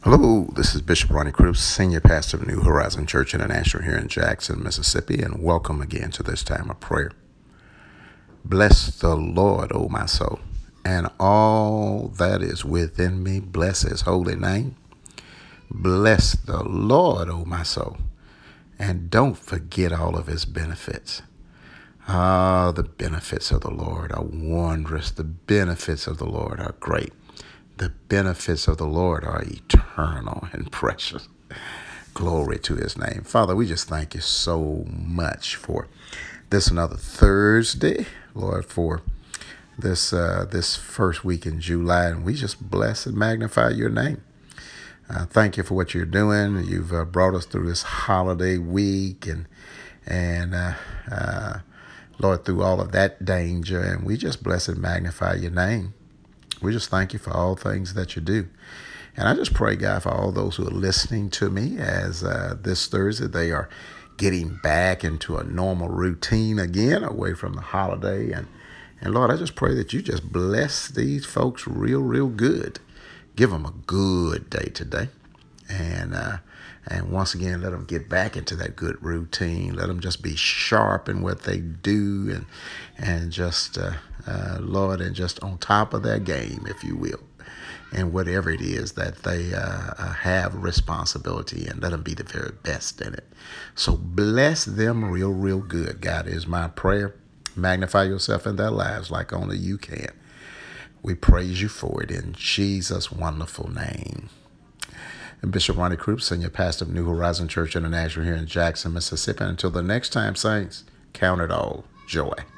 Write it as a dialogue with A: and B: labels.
A: Hello, this is Bishop Ronnie Cruz, Senior Pastor of New Horizon Church International here in Jackson, Mississippi, and welcome again to this time of prayer. Bless the Lord, O my soul, and all that is within me, bless his holy name. Bless the Lord, O my soul, and don't forget all of his benefits. The benefits of the Lord are wondrous. The benefits of the Lord are great. The benefits of the Lord are eternal and precious. Glory to his name. Father, we just thank you so much for this another Thursday, Lord, for this first week in July. And we just bless and magnify your name. Thank you for what you're doing. You've brought us through this holiday week and Lord, through all of that danger. And we just bless and magnify your name. We just thank you for all things that you do. And I just pray, God, for all those who are listening to me as this Thursday, they are getting back into a normal routine again, away from the holiday. And Lord, I just pray that you just bless these folks real good. Give them a good day today. And once again, let them get back into that good routine. Let them just be sharp in what they do and just, Lord, and just on top of their game, if you will, and whatever it is that they have responsibility, and let them be the very best in it. So bless them real good, God, is my prayer. Magnify yourself in their lives like only you can. We praise you for it in Jesus' wonderful name. And Bishop Ronnie Cruz, Senior Pastor of New Horizon Church International here in Jackson, Mississippi. Until the next time, saints, count it all joy.